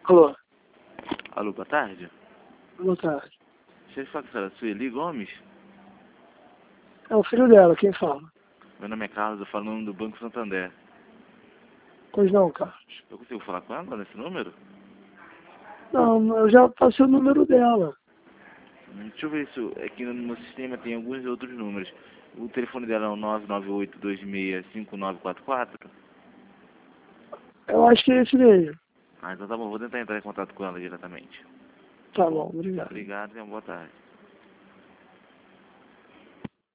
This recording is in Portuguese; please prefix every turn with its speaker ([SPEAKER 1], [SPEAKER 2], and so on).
[SPEAKER 1] Alô,
[SPEAKER 2] Alô, boa tarde.
[SPEAKER 1] boa tarde.
[SPEAKER 2] Deixa eu falar com a senhora, Sueli Gomes.
[SPEAKER 1] É o filho dela, quem fala?
[SPEAKER 2] Meu nome é Carlos, eu falo no nome do Banco Santander.
[SPEAKER 1] Pois não, Carlos.
[SPEAKER 2] Eu consigo falar com ela nesse número?
[SPEAKER 1] Não, eu já passei o número dela.
[SPEAKER 2] Deixa eu ver se aqui no meu sistema tem alguns outros números. O telefone dela é o 998265944.
[SPEAKER 1] Eu acho que é esse mesmo.
[SPEAKER 2] Ah, então tá bom, vou tentar entrar em contato com ela diretamente.
[SPEAKER 1] Tá bom, obrigado.
[SPEAKER 2] Obrigado e uma boa tarde.